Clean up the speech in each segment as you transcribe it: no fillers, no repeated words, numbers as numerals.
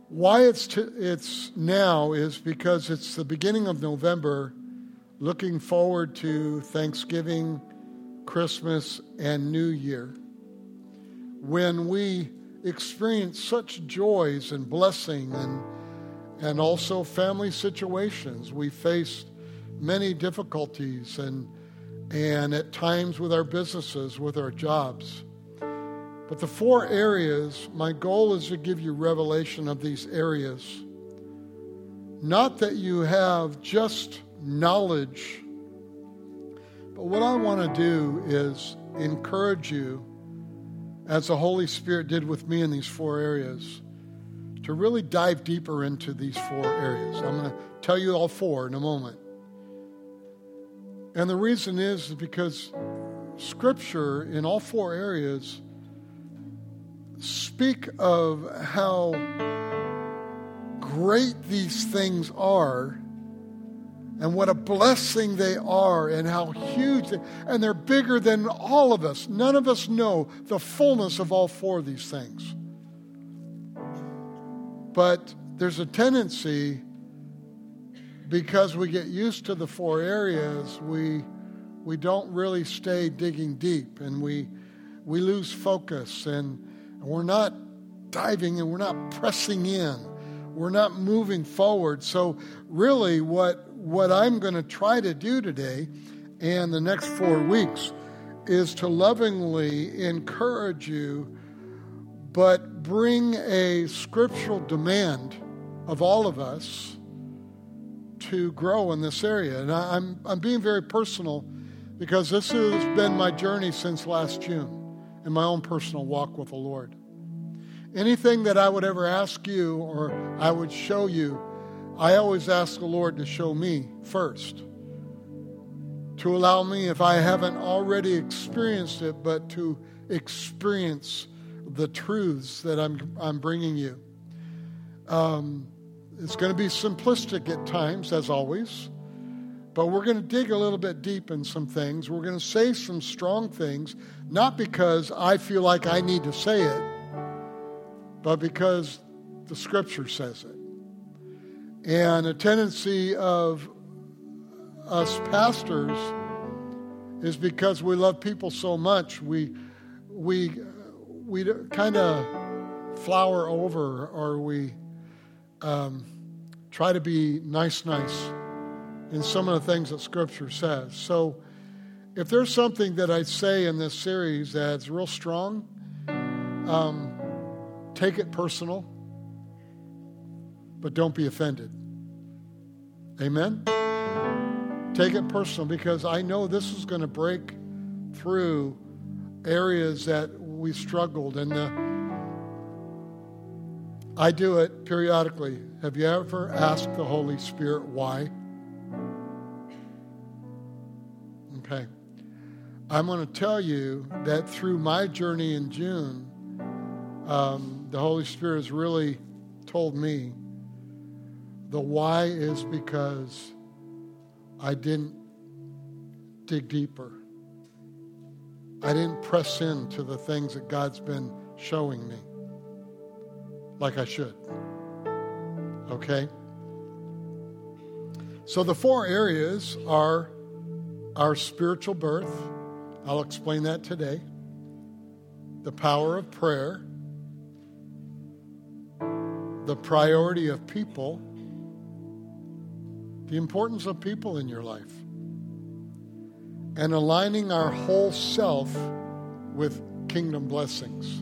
Why it's now is because it's the beginning of November, looking forward to Thanksgiving, Christmas, and New Year, when we experience such joys and blessing and also family situations. We faced many difficulties and at times with our businesses, with our jobs. But the 4 areas, my goal is to give you revelation of these areas. Not that you have just knowledge, but what I want to do is encourage you, as the Holy Spirit did with me in these 4 areas, to really dive deeper into these 4 areas. I'm going to tell you all 4 in a moment. And the reason is because Scripture in all 4 areas speak of how great these things are and what a blessing they are and how huge and they're bigger than all of us. None of us know the fullness of all 4 of these things. But there's a tendency, because we get used to the 4 areas, we don't really stay digging deep, and we lose focus, and we're not diving, and we're not pressing in. We're not moving forward. So really what I'm going to try to do today and the next 4 weeks is to lovingly encourage you, but bring a scriptural demand of all of us to grow in this area. And I'm being very personal because this has been my journey since last June in my own personal walk with the Lord. Anything that I would ever ask you or I would show you, I always ask the Lord to show me first. To allow me, if I haven't already experienced it, but to experience the truths that I'm bringing you. It's going to be simplistic at times, as always, but we're going to dig a little bit deep in some things. We're going to say some strong things, not because I feel like I need to say it, but because the Scripture says it. And a tendency of us pastors is because we love people so much, we kind of flower over, or we try to be nice in some of the things that Scripture says. So if there's something that I say in this series that's real strong, take it personal, but don't be offended. Amen? Take it personal, because I know this is going to break through areas that we struggled, and I do it periodically. Have you ever asked the Holy Spirit why? Okay. I'm going to tell you that through my journey in June, the Holy Spirit has really told me the why is because I didn't dig deeper. I didn't press into the things that God's been showing me like I should. Okay? So the 4 areas are our spiritual birth. I'll explain that today. The power of prayer. The priority of people. The importance of people in your life. And aligning our whole self with kingdom blessings.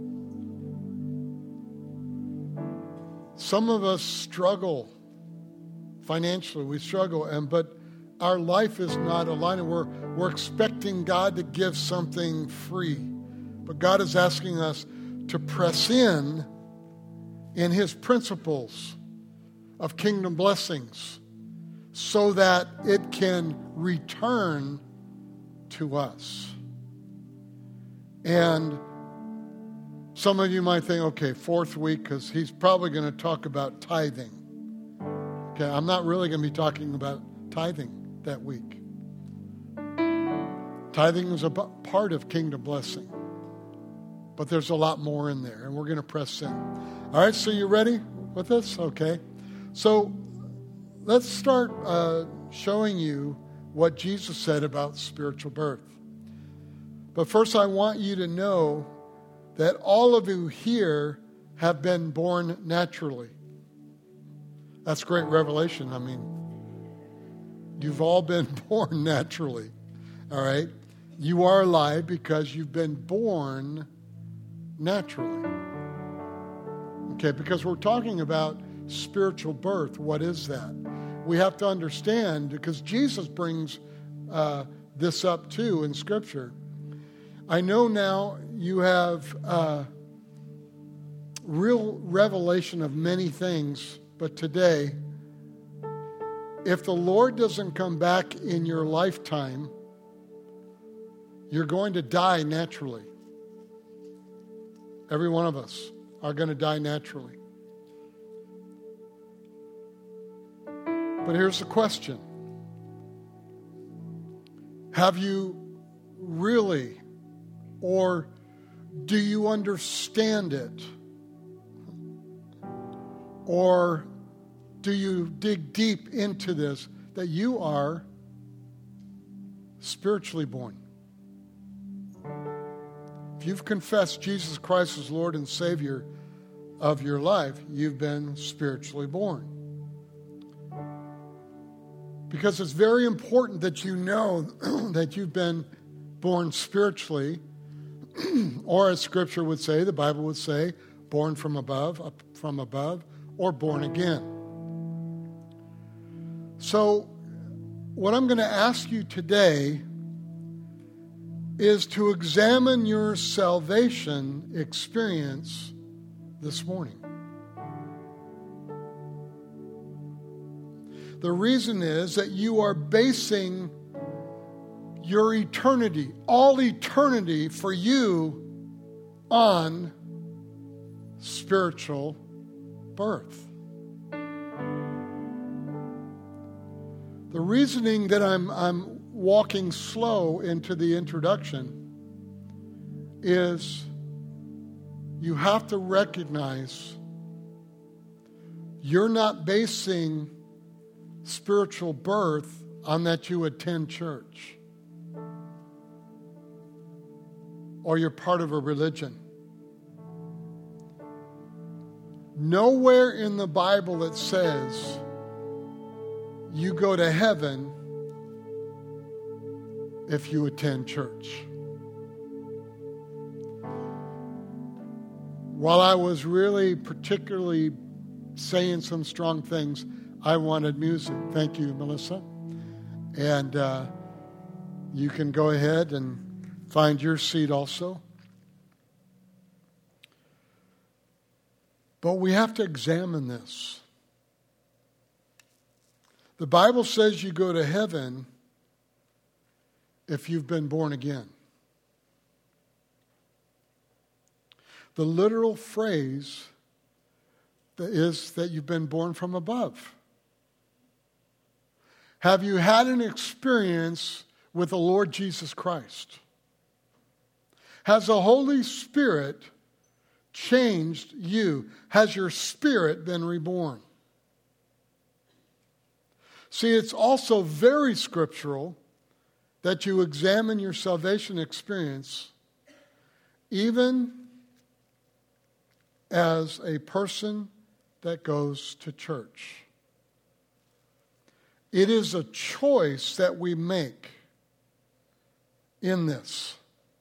Some of us struggle financially. We struggle, but our life is not aligned. We're expecting God to give something free. But God is asking us to press in His principles of kingdom blessings so that it can return to us. And some of you might think, okay, 4th week, because he's probably going to talk about tithing. Okay, I'm not really going to be talking about tithing that week. Tithing is a part of kingdom blessing. But there's a lot more in there, and we're going to press in. All right, so you ready? with us? Okay. So let's start showing you what Jesus said about spiritual birth. But first, I want you to know that all of you here have been born naturally. That's great revelation. I mean, you've all been born naturally. All right? You are alive because you've been born naturally. Okay, because we're talking about spiritual birth. What is that? We have to understand, because Jesus brings this up too in Scripture. I know now you have real revelation of many things, but today, if the Lord doesn't come back in your lifetime, you're going to die naturally. Every one of us are going to die naturally. But here's the question. Have you really, or do you understand it? Or do you dig deep into this, that you are spiritually born? If you've confessed Jesus Christ as Lord and Savior of your life, you've been spiritually born. Because it's very important that you know that you've been born spiritually, or as Scripture would say, the Bible would say, born from above, or born again. So, what I'm going to ask you today is to examine your salvation experience this morning. The reason is that you are basing your eternity, all eternity for you, on spiritual birth. The reasoning that I'm walking slow into the introduction is you have to recognize you're not basing spiritual birth on that you attend church or you're part of a religion. Nowhere in the Bible it says you go to heaven if you attend church. While I was really particularly saying some strong things, I wanted music. Thank you, Melissa. And you can go ahead and find your seat also. But we have to examine this. The Bible says you go to heaven if you've been born again. The literal phrase is that you've been born from above. Have you had an experience with the Lord Jesus Christ? Has the Holy Spirit changed you? Has your spirit been reborn? See, it's also very scriptural that you examine your salvation experience even as a person that goes to church. It is a choice that we make in this.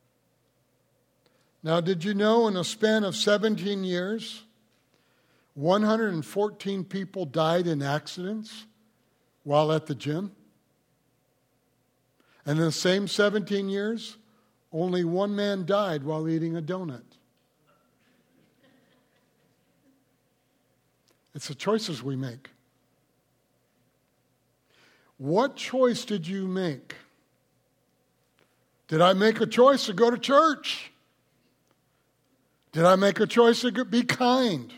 Now, did you know in a span of 17 years, 114 people died in accidents while at the gym? And in the same 17 years, only one man died while eating a donut. It's the choices we make. What choice did you make? Did I make a choice to go to church? Did I make a choice to be kind?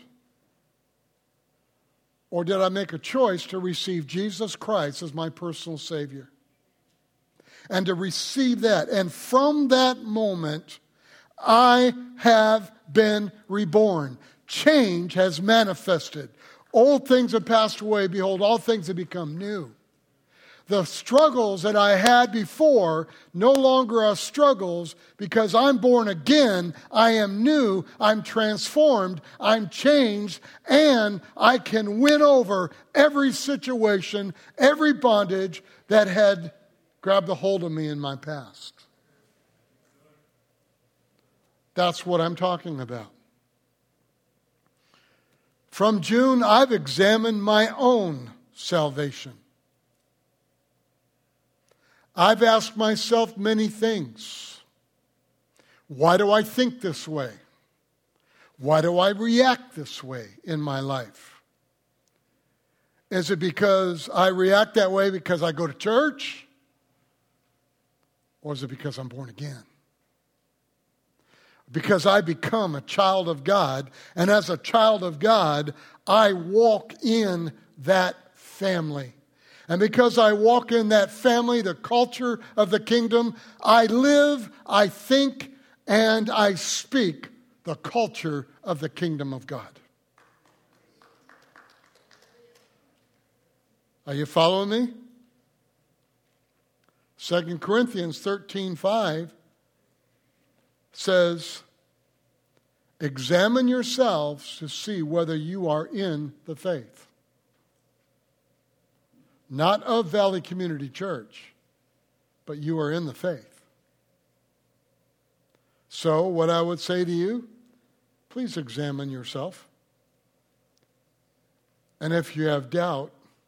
Or did I make a choice to receive Jesus Christ as my personal Savior? And to receive that. And from that moment, I have been reborn. change has manifested. Old things have passed away. Behold, all things have become new. The struggles that I had before no longer are struggles because I'm born again. I am new. I'm transformed. I'm changed. And I can win over every situation, every bondage that had grabbed a hold of me in my past. That's what I'm talking about. From June, I've examined my own salvation. I've asked myself many things. Why do I think this way? Why do I react this way in my life? Is it because I react that way because I go to church? Or is it because I'm born again? Because I become a child of God, and as a child of God, I walk in that family. And because I walk in that family, the culture of the kingdom, I live, I think, and I speak the culture of the kingdom of God. Are you following me? 2 Corinthians 13:5 says, examine yourselves to see whether you are in the faith. Not of Valley Community Church, but you are in the faith. So what I would say to you, please examine yourself. And if you have doubt,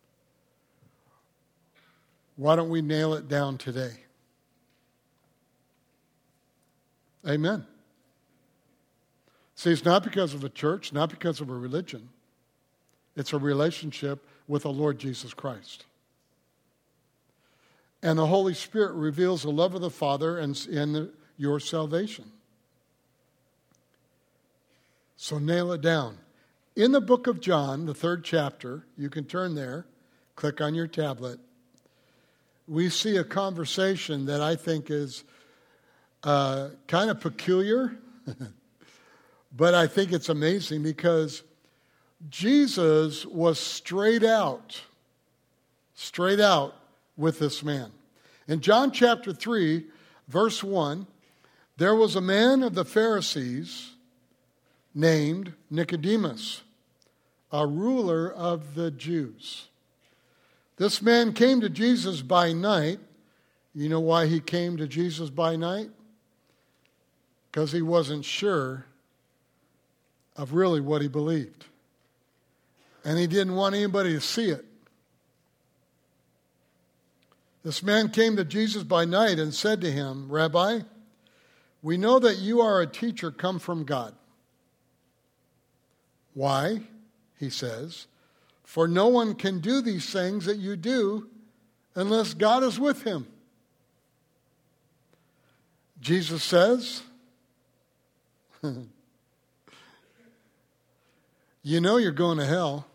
why don't we nail it down today? Amen. See, it's not because of a church, not because of a religion. It's a relationship with the Lord Jesus Christ. And the Holy Spirit reveals the love of the Father in your salvation. So nail it down. In the book of John, the 3rd chapter, you can turn there, click on your tablet. We see a conversation that I think is kind of peculiar, but I think it's amazing because Jesus was straight out with this man. In John chapter 3, verse 1, there was a man of the Pharisees named Nicodemus, a ruler of the Jews. This man came to Jesus by night. You know why he came to Jesus by night? Because he wasn't sure of really what he believed. And he didn't want anybody to see it. This man came to Jesus by night and said to him, Rabbi, we know that you are a teacher come from God. Why? He says, for no one can do these things that you do unless God is with him. Jesus says, you know you're going to hell.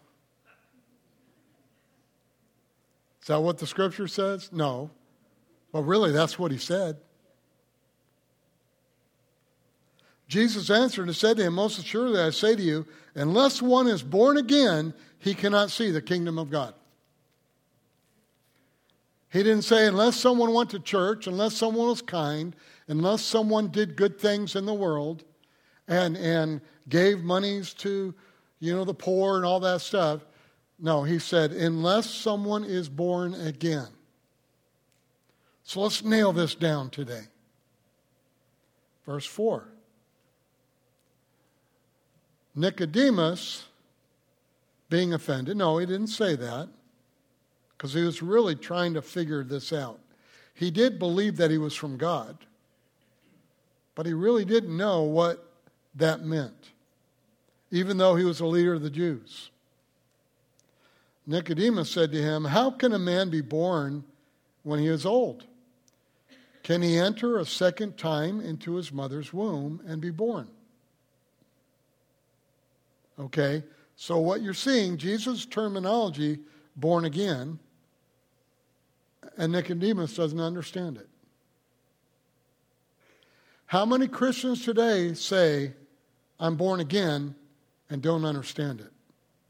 Is that what the scripture says? No. Well, really, that's what he said. Jesus answered and said to him, most assuredly I say to you, unless one is born again, he cannot see the kingdom of God. He didn't say unless someone went to church, unless someone was kind, unless someone did good things in the world and gave monies to, the poor and all that stuff. No, he said, unless someone is born again. So let's nail this down today. Verse 4. Nicodemus, being offended. No, he didn't say that because he was really trying to figure this out. He did believe that he was from God, but he really didn't know what that meant, even though he was a leader of the Jews. Nicodemus said to him, how can a man be born when he is old? Can he enter a second time into his mother's womb and be born? Okay, so what you're seeing, Jesus' terminology, born again, and Nicodemus doesn't understand it. How many Christians today say, I'm born again, and don't understand it.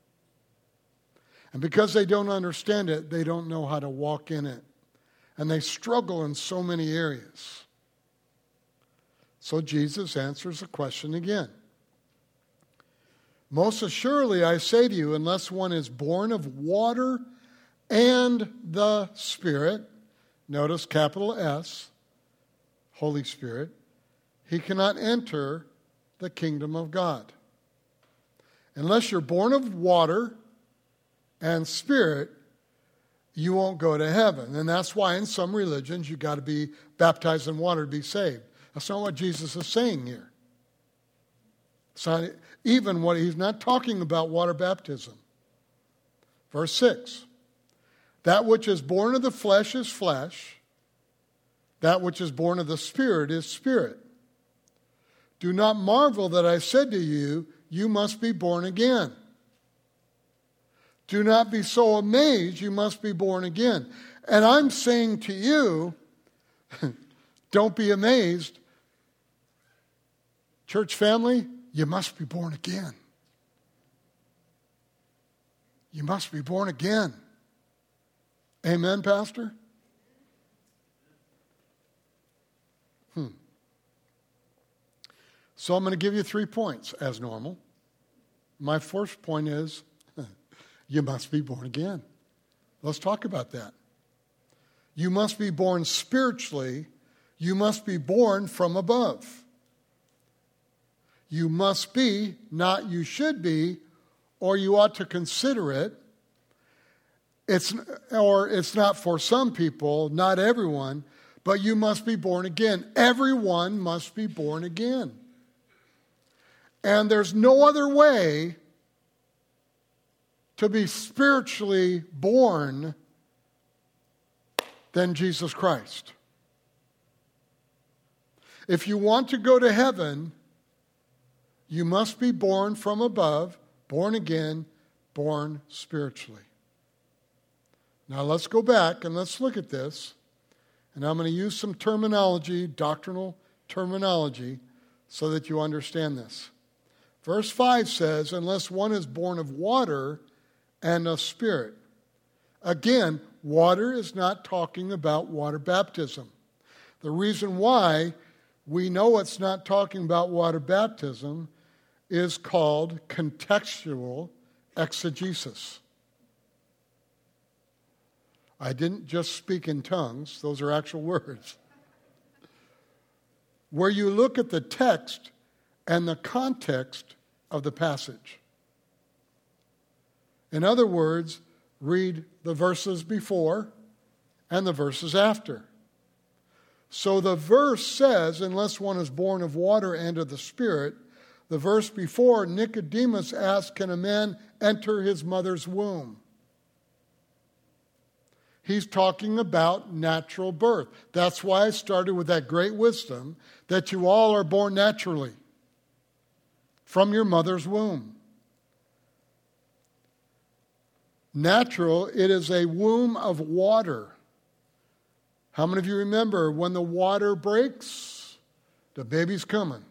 And because they don't understand it, they don't know how to walk in it. And they struggle in so many areas. So Jesus answers the question again. Most assuredly, I say to you, unless one is born of water and the Spirit, notice capital S, Holy Spirit, he cannot enter the kingdom of God. Unless you're born of water and Spirit, you won't go to heaven. And that's why in some religions you've got to be baptized in water to be saved. That's not what Jesus is saying here. It's not even what he's not talking about water baptism. Verse 6. That which is born of the flesh is flesh. That which is born of the Spirit is spirit. Do not marvel that I said to you, you must be born again. Do not be so amazed, you must be born again. And I'm saying to you, don't be amazed. Church family, you must be born again. You must be born again. Amen, Pastor? So I'm going to give you 3 points as normal. My first point is, you must be born again. Let's talk about that. You must be born spiritually. You must be born from above. You must be, not you should be, or you ought to consider it. It's not for some people, not everyone, but you must be born again. Everyone must be born again. And there's no other way to be spiritually born than Jesus Christ. If you want to go to heaven, you must be born from above, born again, born spiritually. Now let's go back and let's look at this. And I'm going to use some terminology, doctrinal terminology, so that you understand this. Verse 5 says, unless one is born of water and of Spirit. Again, water is not talking about water baptism. The reason why we know it's not talking about water baptism is called contextual exegesis. I didn't just speak in tongues. Those are actual words. Where you look at the text and the context of the passage. In other words, read the verses before and the verses after. So the verse says, unless one is born of water and of the Spirit, the verse before, Nicodemus asked, can a man enter his mother's womb? He's talking about natural birth. That's why I started with that great wisdom that you all are born naturally from your mother's womb. Natural, it is a womb of water. How many of you remember when the water breaks, the baby's coming?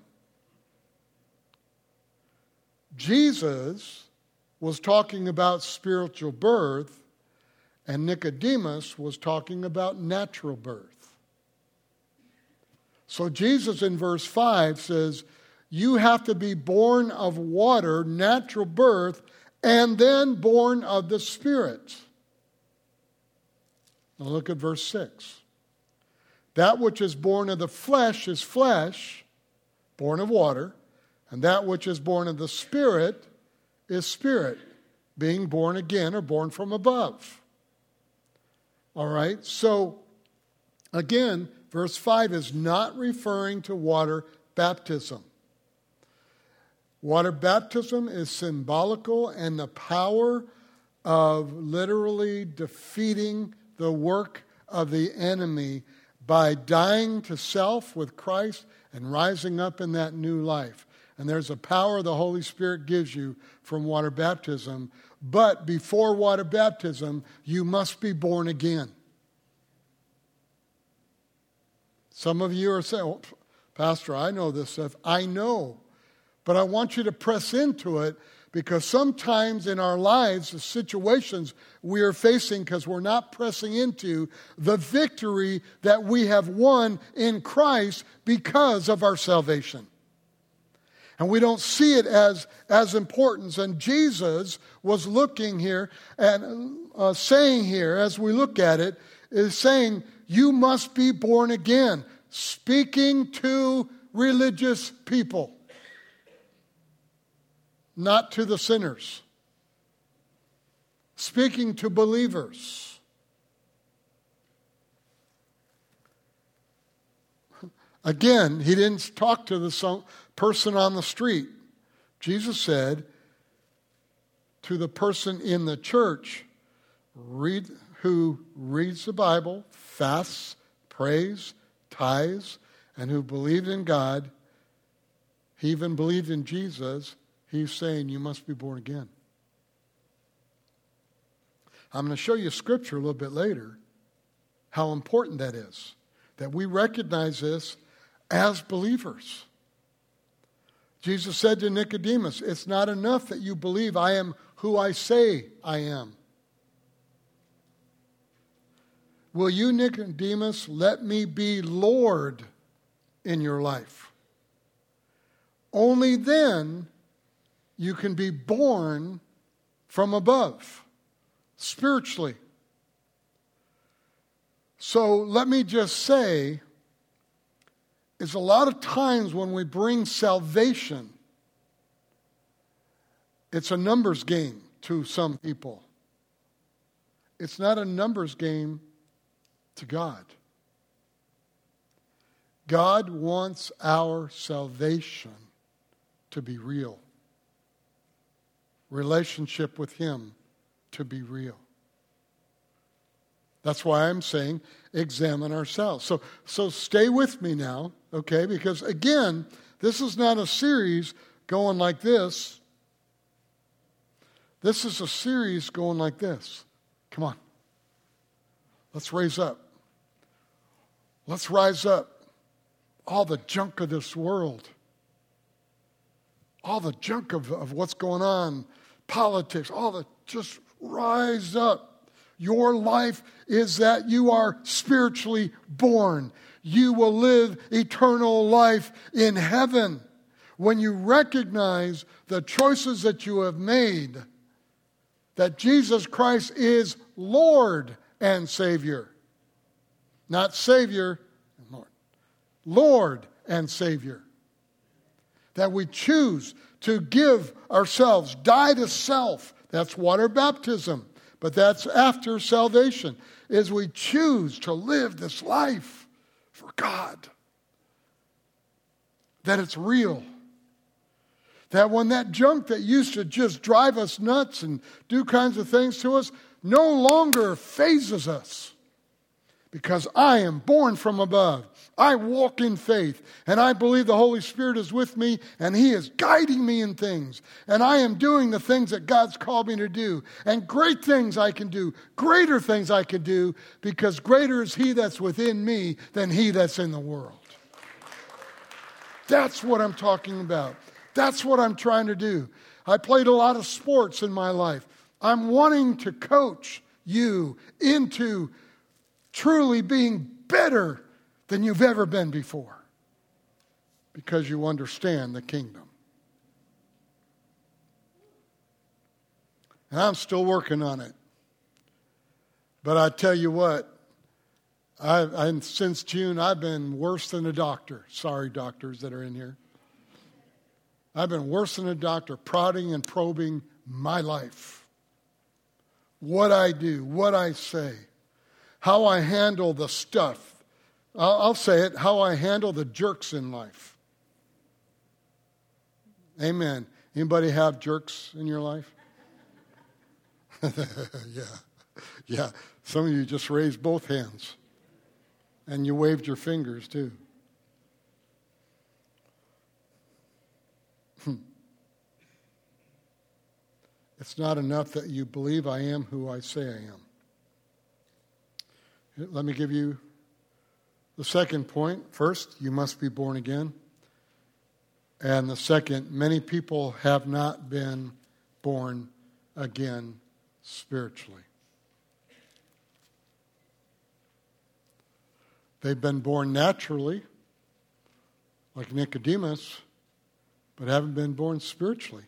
Jesus was talking about spiritual birth, and Nicodemus was talking about natural birth. So Jesus in verse 5 says, you have to be born of water, natural birth, and then born of the Spirit. Now look at verse 6. That which is born of the flesh is flesh, born of water, and that which is born of the Spirit is spirit, being born again or born from above. All right, so again, verse 5 is not referring to water baptism. Water baptism is symbolical and the power of literally defeating the work of the enemy by dying to self with Christ and rising up in that new life. And there's a power the Holy Spirit gives you from water baptism. But before water baptism, you must be born again. Some of you are saying, oh, Pastor, I know this stuff. I know. But I want you to press into it Because sometimes in our lives, the situations we are facing because we're not pressing into the victory that we have won in Christ because of our salvation. And we don't see it as important. And Jesus was looking here and saying here, as we look at it, is saying, you must be born again. Speaking to religious people. Not to the sinners. Speaking to believers. Again, he didn't talk to the person on the street. Jesus said to the person in the church who reads the Bible, fasts, prays, tithes, and who believed in God, he even believed in Jesus. He's saying you must be born again. I'm going to show you scripture a little bit later how important that is. That we recognize this as believers. Jesus said to Nicodemus, it's not enough that you believe I am who I say I am. Will you, Nicodemus, let me be Lord in your life? Only then you can be born from above, spiritually. So let me just say, is a lot of times when we bring salvation, it's a numbers game to some people. It's not a numbers game to God. God wants our salvation to be real. Relationship with Him to be real. That's why I'm saying examine ourselves. So stay with me now, okay? Because again, this is not a series going like this. This is a series going like this. Come on. Let's raise up. Let's rise up. All the junk of this world. All the junk of what's going on. Politics. Just rise up. Your life is that you are spiritually born. You will live eternal life in heaven. When you recognize the choices that you have made, that Jesus Christ is Lord and Savior. Not Savior, Lord. Lord and Savior. That we choose to give ourselves, die to self. That's water baptism. But that's after salvation. Is we choose to live this life for God. That it's real. That when that junk that used to just drive us nuts and do kinds of things to us no longer phases us. Because I am born from above. I walk in faith. And I believe the Holy Spirit is with me. And He is guiding me in things. And I am doing the things that God's called me to do. And great things I can do. Greater things I can do. Because greater is He that's within me than he that's in the world. That's what I'm talking about. That's what I'm trying to do. I played a lot of sports in my life. I'm wanting to coach you into truly being better than you've ever been before. Because you understand the kingdom. And I'm still working on it. But I tell you what, since June, I've been worse than a doctor. Sorry, doctors that are in here. I've been worse than a doctor, prodding and probing my life. What I do, what I say, how I handle the stuff. I'll say it, how I handle the jerks in life. Amen. Anybody have jerks in your life? Yeah. Some of you just raised both hands. And you waved your fingers too. It's not enough that you believe I am who I say I am. Let me give you the second point. First, you must be born again. And the second, many people have not been born again spiritually. They've been born naturally, like Nicodemus, but haven't been born spiritually.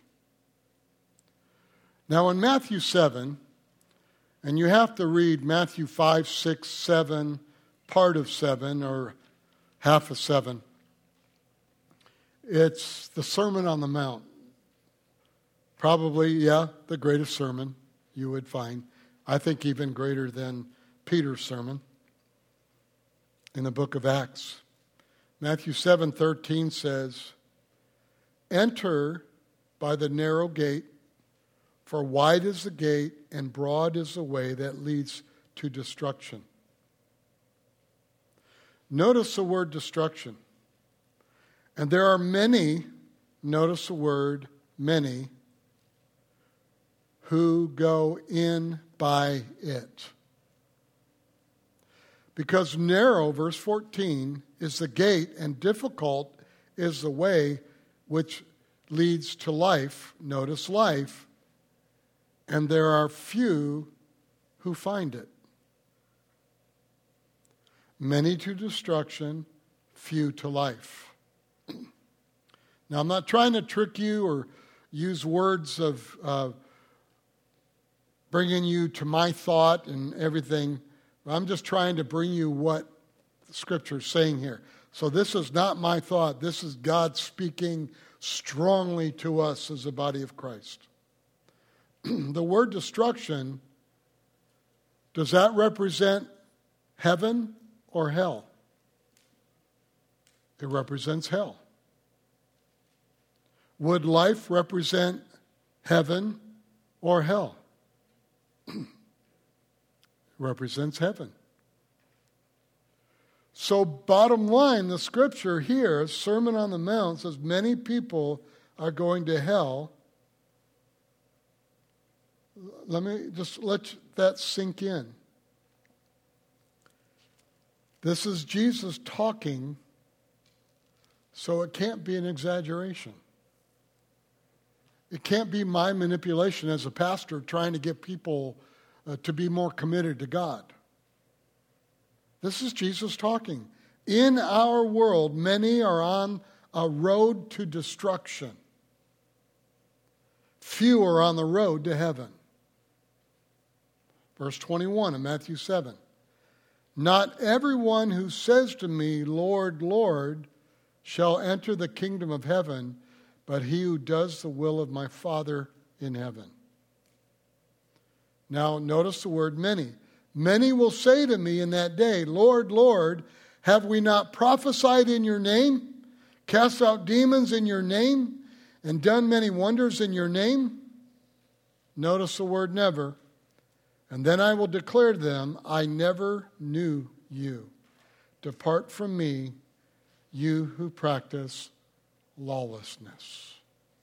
Now in Matthew 7, and you have to read Matthew 5, 6, 7, part of 7, or half of 7. It's the Sermon on the Mount. Probably, the greatest sermon you would find. I think even greater than Peter's sermon in the book of Acts. Matthew 7:13 says, "Enter by the narrow gate, for wide is the gate and broad is the way that leads to destruction." Notice the word destruction. And there are many, notice the word many, who go in by it. Because narrow, verse 14, is the gate and difficult is the way which leads to life. Notice life. And there are few who find it. Many to destruction, few to life. Now, I'm not trying to trick you or use words of bringing you to my thought and everything. I'm just trying to bring you what the Scripture is saying here. So this is not my thought. This is God speaking strongly to us as a body of Christ. The word destruction, does that represent heaven or hell? It represents hell. Would life represent heaven or hell? It represents heaven. So bottom line, the Scripture here, Sermon on the Mount, says many people are going to hell. Let me just let that sink in. This is Jesus talking, so it can't be an exaggeration. It can't be my manipulation as a pastor trying to get people to be more committed to God. This is Jesus talking. In our world, many are on a road to destruction. Few are on the road to heaven. Verse 21 of Matthew 7. Not everyone who says to me, Lord, Lord, shall enter the kingdom of heaven, but he who does the will of my Father in heaven. Now, notice the word many. Many will say to me in that day, Lord, Lord, have we not prophesied in your name, cast out demons in your name, and done many wonders in your name? Notice the word never. And then I will declare to them, I never knew you. Depart from me, you who practice lawlessness.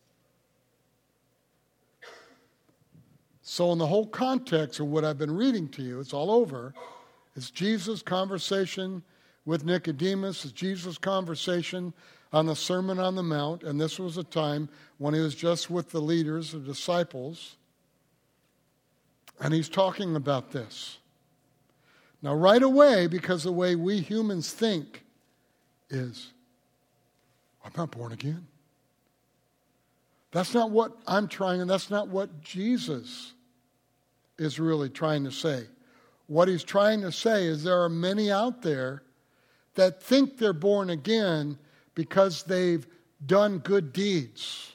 So in the whole context of what I've been reading to you, it's all over. It's Jesus' conversation with Nicodemus. It's Jesus' conversation on the Sermon on the Mount. And this was a time when he was just with the leaders, the disciples. And he's talking about this. Now right away, because the way we humans think is, I'm not born again. That's not what I'm trying, and that's not what Jesus is really trying to say. What he's trying to say is there are many out there that think they're born again because they've done good deeds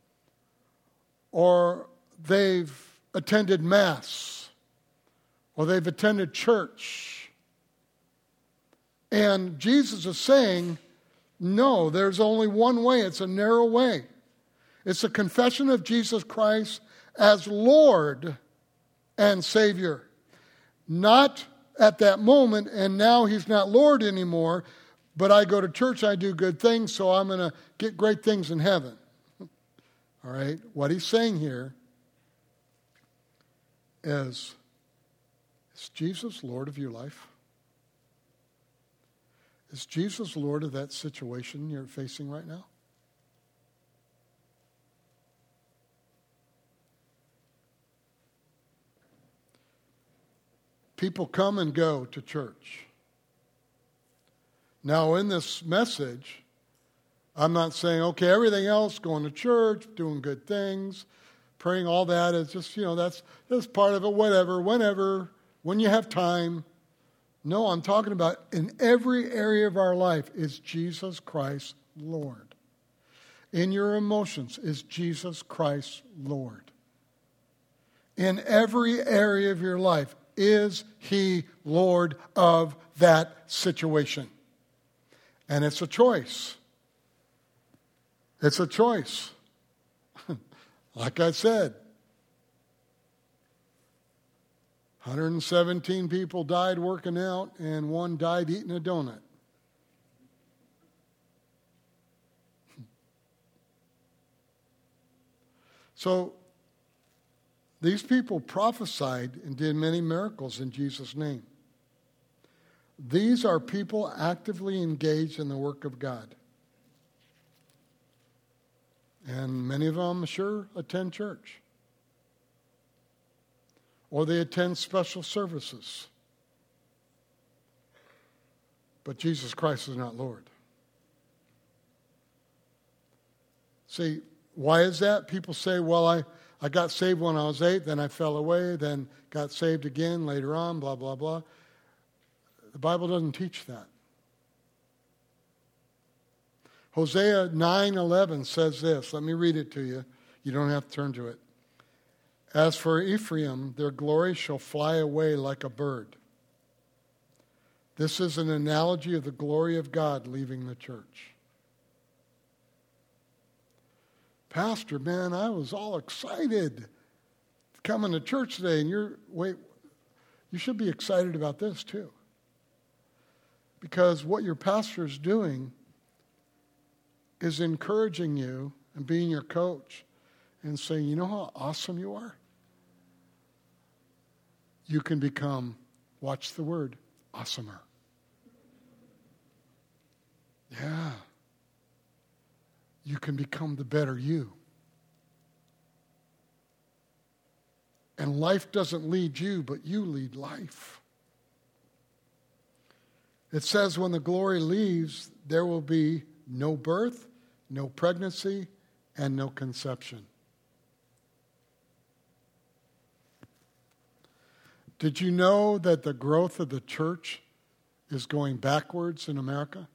or they've attended Mass or they've attended church. And Jesus is saying, no, there's only one way. It's a narrow way. It's a confession of Jesus Christ as Lord and Savior. Not at that moment, and now he's not Lord anymore, but I go to church, I do good things, so I'm going to get great things in heaven. All right? What he's saying here is Jesus Lord of your life? Is Jesus Lord of that situation you're facing right now? People come and go to church. Now, in this message, I'm not saying, okay, everything else, going to church, doing good things, praying, all that is just, that's part of it, whatever, whenever, when you have time. No, I'm talking about in every area of our life, is Jesus Christ Lord? In your emotions, is Jesus Christ Lord? In every area of your life, is He Lord of that situation? And it's a choice. It's a choice. Like I said, 117 people died working out, and 1 died eating a donut. So, these people prophesied and did many miracles in Jesus' name. These are people actively engaged in the work of God. And many of them, I'm sure, attend church. Or they attend special services. But Jesus Christ is not Lord. See, why is that? People say, well, I got saved when I was 8, then I fell away, then got saved again later on, blah, blah, blah. The Bible doesn't teach that. Hosea 9:11 says this. Let me read it to you. You don't have to turn to it. As for Ephraim, their glory shall fly away like a bird. This is an analogy of the glory of God leaving the church. Pastor, man, I was all excited coming to church today, and you should be excited about this too. Because what your pastor is doing is encouraging you and being your coach and saying, you know how awesome you are? You can become, watch the word, awesomer. Yeah. You can become the better you. And life doesn't lead you, but you lead life. It says when the glory leaves, there will be no birth, no pregnancy, and no conception. Did you know that the growth of the church is going backwards in America?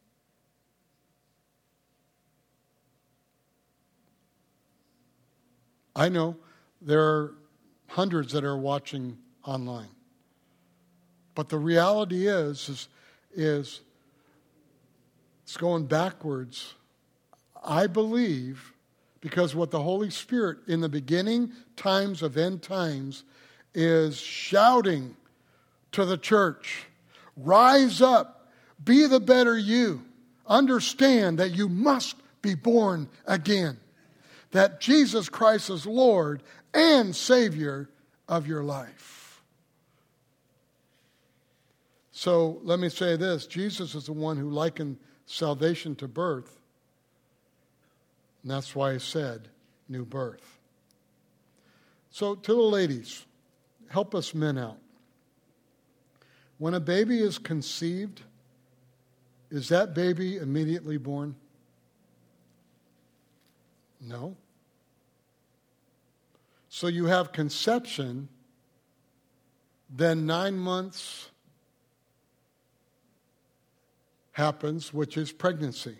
I know there are hundreds that are watching online. But the reality is it's going backwards, I believe, because what the Holy Spirit in the beginning times of end times is shouting to the church, rise up, be the better you. Understand that you must be born again. That Jesus Christ is Lord and Savior of your life. So let me say this. Jesus is the one who likened salvation to birth. And that's why he said new birth. So to the ladies, help us men out. When a baby is conceived, is that baby immediately born? No. So you have conception, then 9 months happens, which is pregnancy.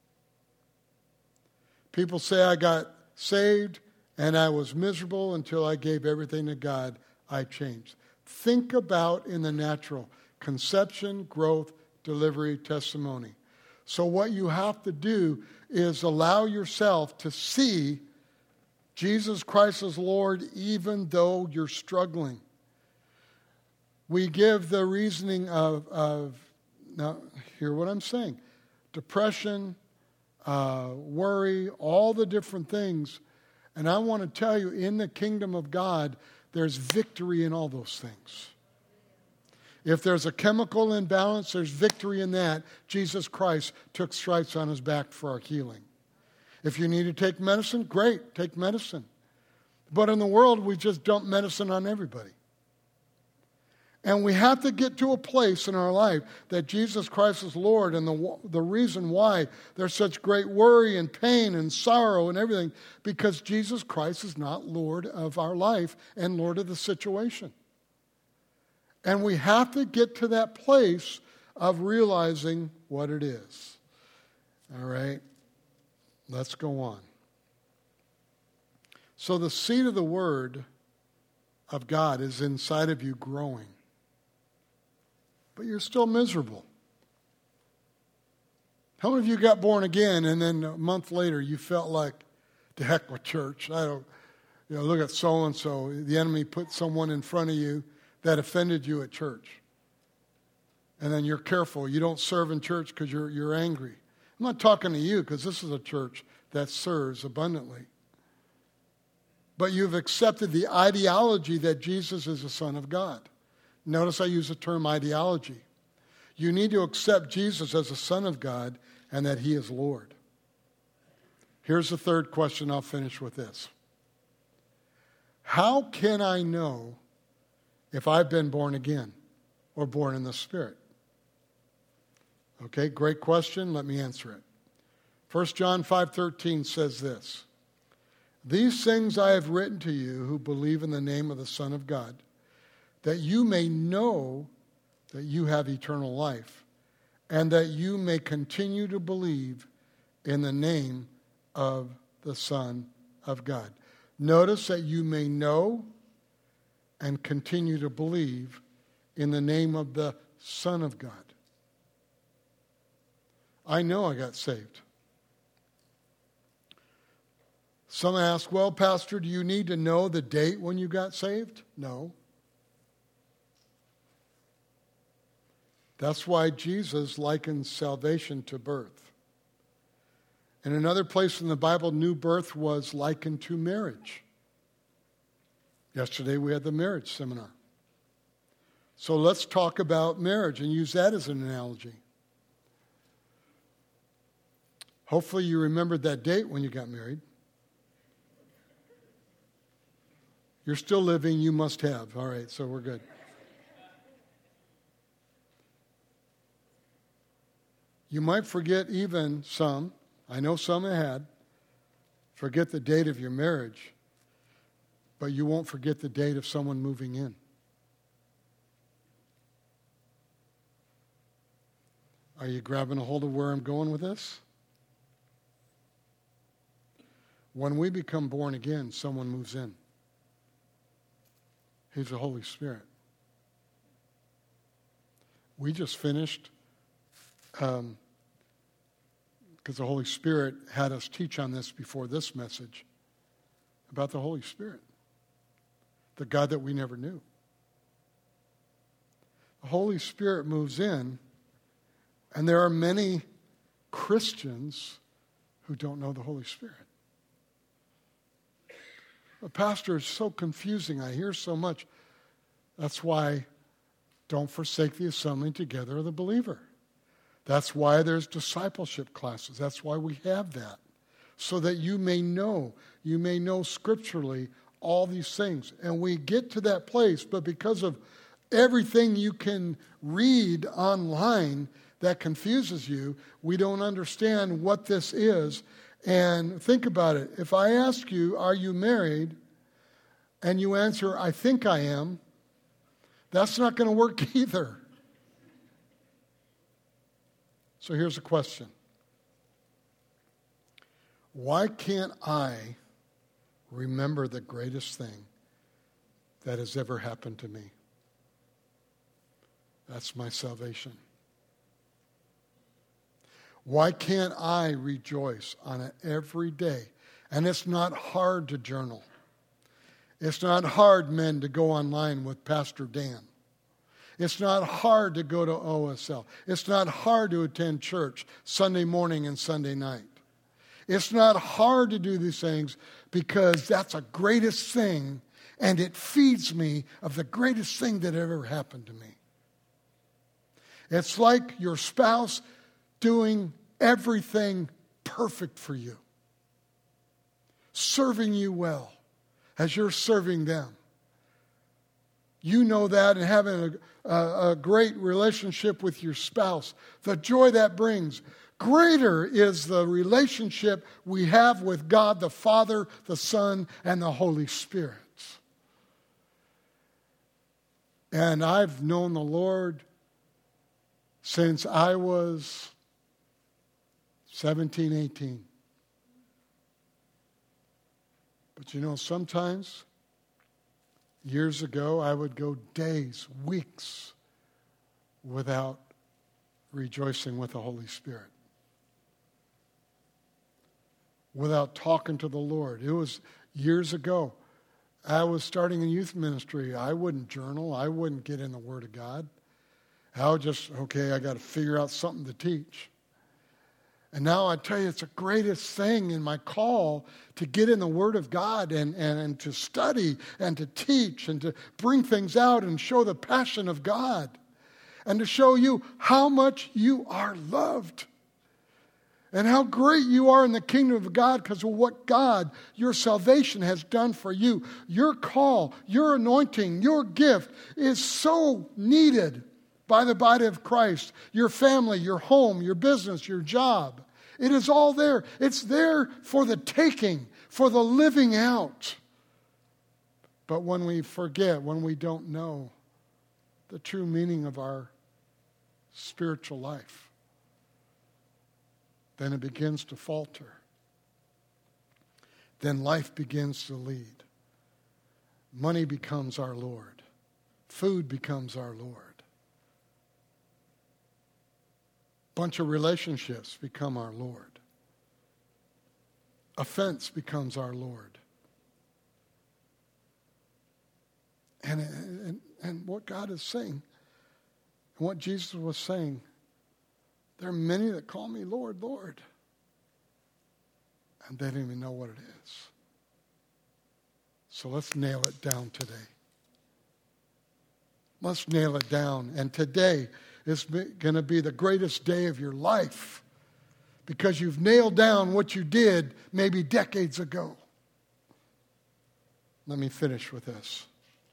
People say, I got saved and I was miserable until I gave everything to God. I changed. Think about in the natural, conception, growth, delivery, testimony. So what you have to do is allow yourself to see Jesus Christ as Lord even though you're struggling. We give the reasoning of now, hear what I'm saying, depression, worry, all the different things. And I want to tell you, in the kingdom of God, there's victory in all those things. If there's a chemical imbalance, there's victory in that. Jesus Christ took stripes on his back for our healing. If you need to take medicine, great, take medicine. But in the world, we just dump medicine on everybody. And we have to get to a place in our life that Jesus Christ is Lord, and the reason why there's such great worry and pain and sorrow and everything, because Jesus Christ is not Lord of our life and Lord of the situation. And we have to get to that place of realizing what it is. All right? Let's go on. So the seed of the Word of God is inside of you growing. But you're still miserable. How many of you got born again and then a month later you felt like, to heck with church? Look at so-and-so. The enemy put someone in front of you that offended you at church. And then you're careful. You don't serve in church because you're angry. I'm not talking to you because this is a church that serves abundantly. But you've accepted the ideology that Jesus is the Son of God. Notice I use the term ideology. You need to accept Jesus as the Son of God and that He is Lord. Here's the third question. I'll finish with this. How can I know if I've been born again or born in the Spirit? Okay, great question. Let me answer it. 1 John 5:13 says this. These things I have written to you who believe in the name of the Son of God, that you may know that you have eternal life, and that you may continue to believe in the name of the Son of God. Notice that you may know and continue to believe in the name of the Son of God. I know I got saved. Some ask, well, Pastor, do you need to know the date when you got saved? No. That's why Jesus likens salvation to birth. In another place in the Bible, new birth was likened to marriage. Yesterday we had the marriage seminar. So let's talk about marriage and use that as an analogy. Hopefully you remembered that date when you got married. You're still living, you must have. All right, so we're good. You might forget even some, I know some had, forget the date of your marriage, but you won't forget the date of someone moving in. Are you grabbing a hold of where I'm going with this? When we become born again, someone moves in. He's the Holy Spirit. We just finished, because the Holy Spirit had us teach on this before this message, about the Holy Spirit, the God that we never knew. The Holy Spirit moves in, and there are many Christians who don't know the Holy Spirit. But Pastor, it's so confusing. I hear so much. That's why don't forsake the assembling together of the believer. That's why there's discipleship classes. That's why we have that. So that you may know scripturally all these things. And we get to that place, but because of everything you can read online that confuses you, we don't understand what this is. And think about it. If I ask you, are you married? And you answer, I think I am. That's not going to work either. So here's a question. Why can't I remember the greatest thing that has ever happened to me? That's my salvation. Why can't I rejoice on it every day? And it's not hard to journal. It's not hard, men, to go online with Pastor Dan. It's not hard to go to OSL. It's not hard to attend church Sunday morning and Sunday night. It's not hard to do these things because that's the greatest thing, and it feeds me of the greatest thing that ever happened to me. It's like your spouse doing everything perfect for you, serving you well as you're serving them. You know that, and having a great relationship with your spouse, the joy that brings. Greater is the relationship we have with God, the Father, the Son, and the Holy Spirit. And I've known the Lord since I was 17, 18. But you know, sometimes, years ago, I would go days, weeks, without rejoicing with the Holy Spirit. Without talking to the Lord. It was years ago. I was starting a youth ministry. I wouldn't journal. I wouldn't get in the Word of God. I would just, I got to figure out something to teach. And now I tell you, it's the greatest thing in my call to get in the Word of God and to study and to teach and to bring things out and show the passion of God and to show you how much you are loved and how great you are in the kingdom of God because of what God, your salvation, has done for you. Your call, your anointing, your gift is so needed by the body of Christ, your family, your home, your business, your job. It is all there. It's there for the taking, for the living out. But when we forget, when we don't know the true meaning of our spiritual life, then it begins to falter. Then life begins to lead. Money becomes our Lord. Food becomes our Lord. Bunch of relationships become our Lord. Offense becomes our Lord. And what God is saying, and what Jesus was saying, there are many that call me Lord, Lord. And they don't even know what it is. So let's nail it down today. Let's nail it down. And today is going to be the greatest day of your life because you've nailed down what you did maybe decades ago. Let me finish with this.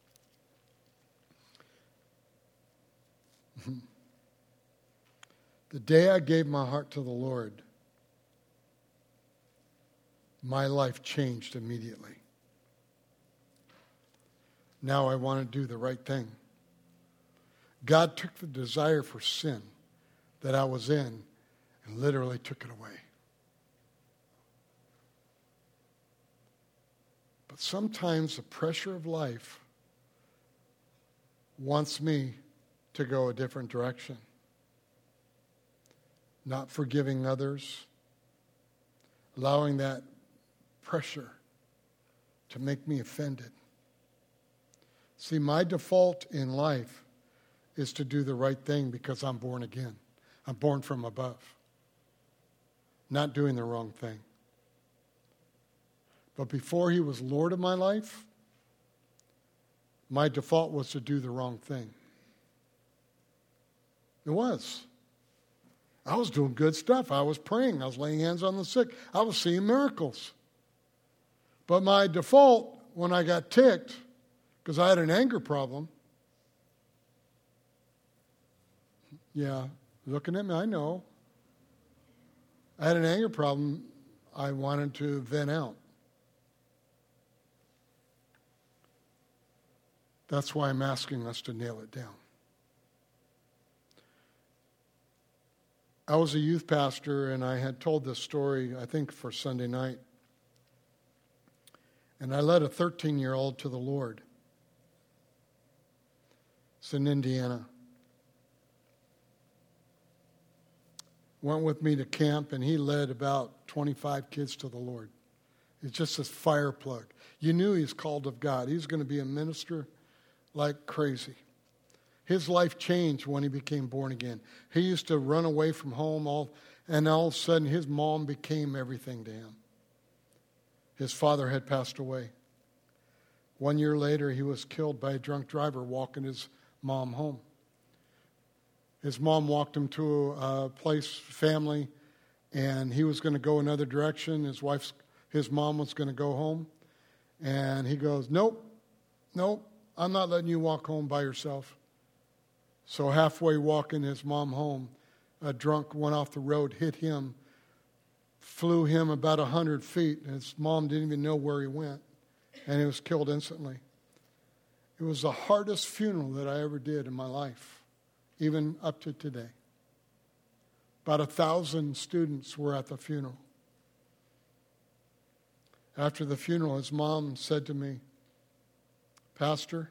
The day I gave my heart to the Lord, my life changed immediately. Now I want to do the right thing. God took the desire for sin that I was in and literally took it away. But sometimes the pressure of life wants me to go a different direction. Not forgiving others, allowing that pressure to make me offended. See, my default in life is to do the right thing because I'm born again. I'm born from above. Not doing the wrong thing. But before he was Lord of my life, my default was to do the wrong thing. It was. I was doing good stuff. I was praying. I was laying hands on the sick. I was seeing miracles. But my default, when I got ticked, because I had an anger problem, yeah, looking at me, I know. I had an anger problem. I wanted to vent out. That's why I'm asking us to nail it down. I was a youth pastor, and I had told this story, I think, for Sunday night. And I led a 13-year-old to the Lord. It's in Indiana. Went with me to camp, and he led about 25 kids to the Lord. It's just this fire plug. You knew he was called of God. He was going to be a minister like crazy. His life changed when he became born again. He used to run away from home, and all of a sudden his mom became everything to him. His father had passed away. 1 year later, he was killed by a drunk driver walking his mom home. His mom walked him to a family, and he was going to go another direction. His mom was going to go home. And he goes, nope, I'm not letting you walk home by yourself. So halfway walking his mom home, a drunk went off the road, hit him, flew him about 100 feet. And his mom didn't even know where he went. And he was killed instantly. It was the hardest funeral that I ever did in my life, even up to today. About 1,000 students were at the funeral. After the funeral, his mom said to me, Pastor,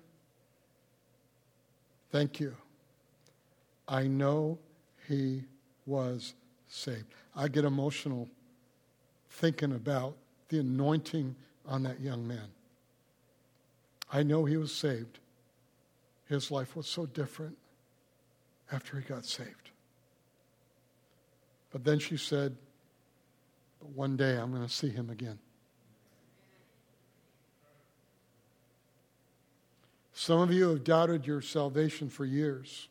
thank you. I know he was saved. I get emotional thinking about the anointing on that young man. I know he was saved. His life was so different after he got saved. But then she said, but one day I'm going to see him again. Some of you have doubted your salvation for years.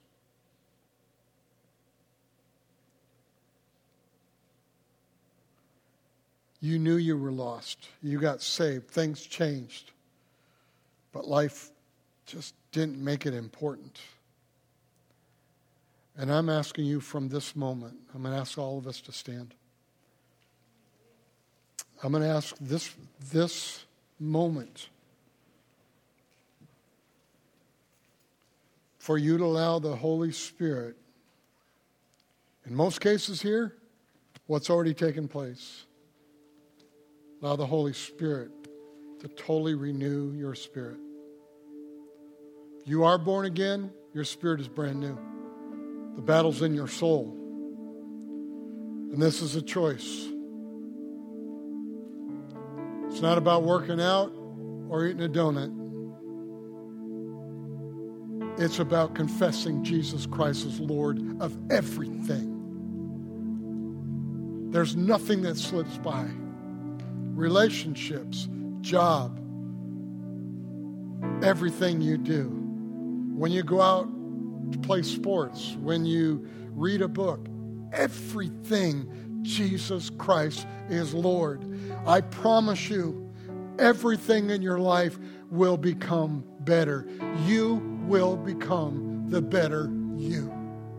You knew you were lost. You got saved. Things changed. But life just didn't make it important. And I'm asking you from this moment, I'm going to ask all of us to stand. I'm going to ask this moment for you to allow the Holy Spirit, in most cases here, what's already taken place. Allow the Holy Spirit to totally renew your spirit. If you are born again, your spirit is brand new. The battle's in your soul. And this is a choice. It's not about working out or eating a donut. It's about confessing Jesus Christ as Lord of everything. There's nothing that slips by. Relationships, job, everything you do. When you go out to play sports, when you read a book, everything, Jesus Christ is Lord. I promise you, everything in your life will become better. You will become the better you.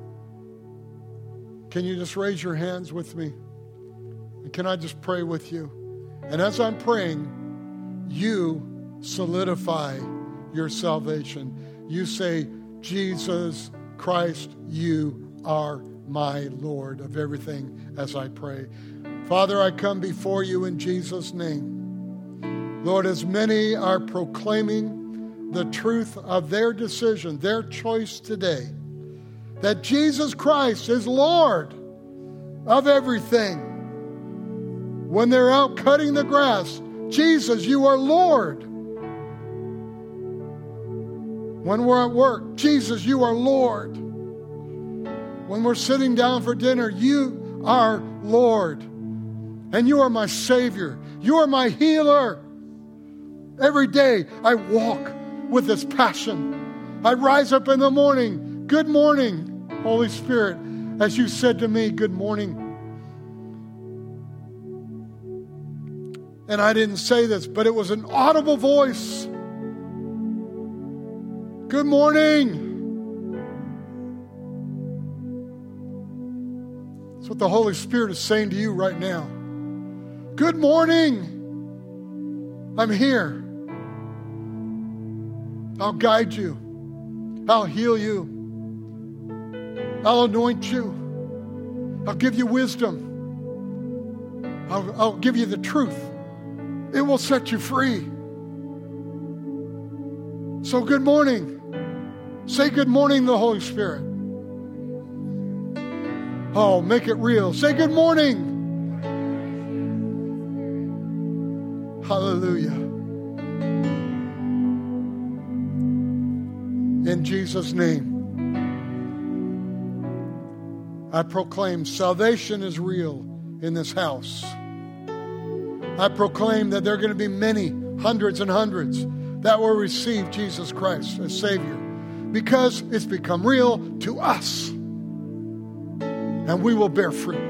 Can you just raise your hands with me? And can I just pray with you? And as I'm praying, you solidify your salvation. You say, Jesus Christ, you are my Lord of everything as I pray. Father, I come before you in Jesus' name. Lord, as many are proclaiming the truth of their decision, their choice today, that Jesus Christ is Lord of everything. When they're out cutting the grass, Jesus, you are Lord. When we're at work, Jesus, you are Lord. When we're sitting down for dinner, you are Lord. And you are my Savior. You are my healer. Every day I walk with this passion. I rise up in the morning. Good morning, Holy Spirit. As you said to me, good morning. And I didn't say this, but it was an audible voice. Good morning. That's what the Holy Spirit is saying to you right now. Good morning. I'm here. I'll guide you. I'll heal you. I'll anoint you. I'll give you wisdom. I'll give you the truth. It will set you free. So good morning. Say good morning to the Holy Spirit. Oh, make it real. Say good morning. Hallelujah. In Jesus' name, I proclaim salvation is real in this house. I proclaim that there are going to be many, hundreds and hundreds, that will receive Jesus Christ as Savior because it's become real to us. And we will bear fruit.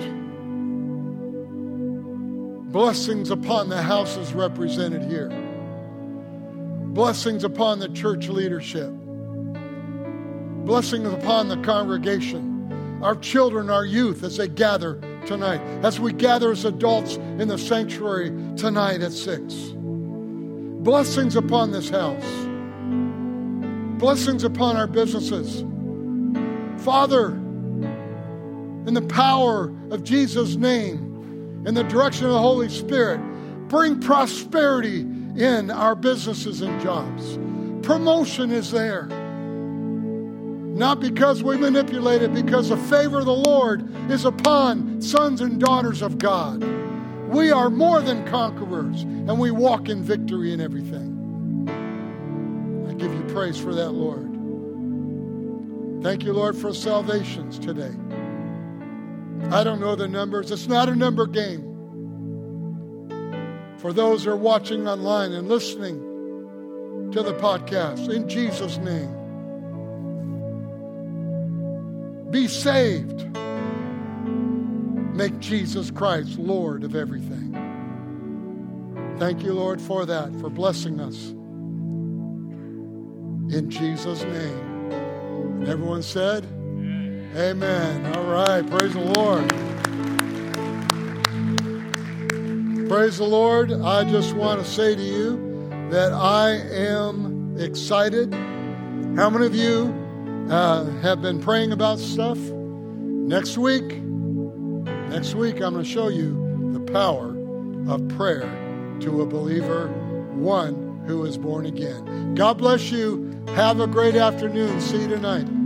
Blessings upon the houses represented here. Blessings upon the church leadership. Blessings upon the congregation. Our children, our youth, as they gather tonight. As we gather as adults in the sanctuary tonight at 6. Blessings upon this house. Blessings upon our businesses. Father, in the power of Jesus' name, in the direction of the Holy Spirit, bring prosperity in our businesses and jobs. Promotion is there. Not because we manipulate it, because the favor of the Lord is upon sons and daughters of God. We are more than conquerors, and we walk in victory in everything. I give you praise for that, Lord. Thank you, Lord, for salvations today. I don't know the numbers. It's not a number game. For those who are watching online and listening to the podcast, in Jesus' name, be saved. Make Jesus Christ Lord of everything. Thank you, Lord, for that, for blessing us. In Jesus' name. And everyone said, Amen. All right. Praise the Lord. Praise the Lord. I just want to say to you that I am excited. How many of you have been praying about stuff? Next week, I'm going to show you the power of prayer to a believer, one who is born again. God bless you. Have a great afternoon. See you tonight.